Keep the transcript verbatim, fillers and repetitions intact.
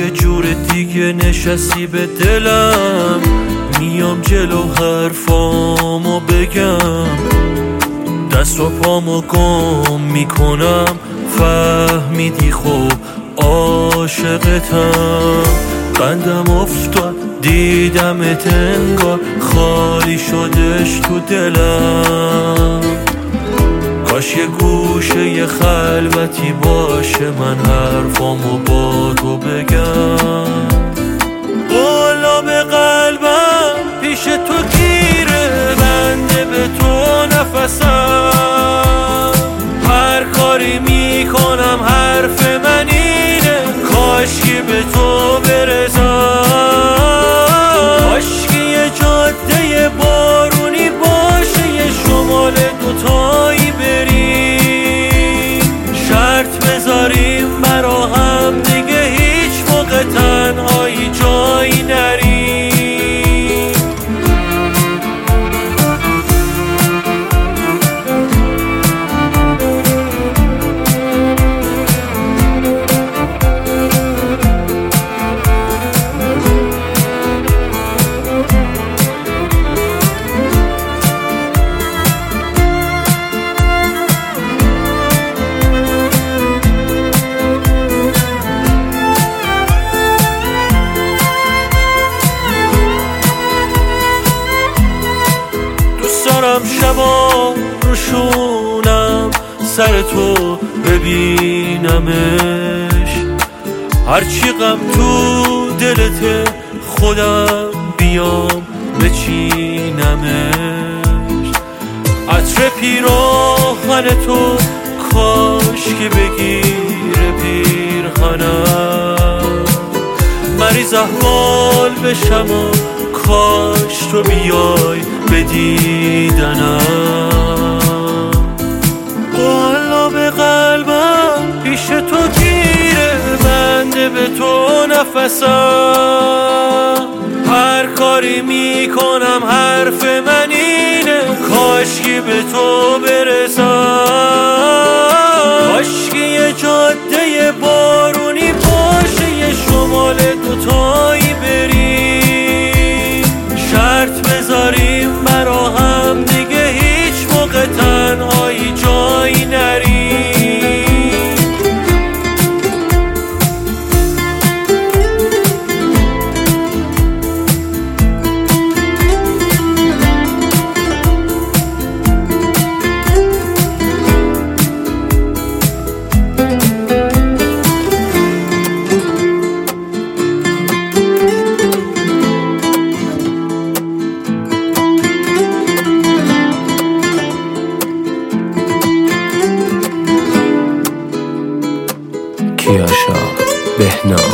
یه جور دیگه نشستی به دلم، میام جلو حرفامو بگم، دست و پامو گم میکنم، فهمیدی خب عاشقتم. قندم افتاد دیدمت انگار خالی شدش تو دلم، کاش یه گوشه یه خلوتی باشه من حرفامو با تو بگم. بالا به قلبم پیش تو گیره، بنده به تو نفسم، هر کاری میکنم حرف من اینه، کاشکی به تو برسم، کاشکی یه جاده بارونی باشه، یه شمال دوتایی بریم، شرط بذاریم برا هم دیگه هیچ موقع تنهایی جایی نریم. دارم شبا روشونم سر تو ببینمش، هرچی غم تو دلته خودم بیام بچینمش، عطر پیراهن تو کاش که بگیره پیرهنم، مریض احوال بشم و کاش تو بیای بدیدنم. بالا به قلبم پیش تو گیره، بنده به تو نفسم، هر کاری میکنم حرف من اینه، کاشکی به تو برسم، کاشکی یه جاده بارونی باشه، یه شمال دوتایی بریم، شرط بذاریم برا هم دیگه هیچ موقع تنهایی جایی نریم. کیاشا بهنام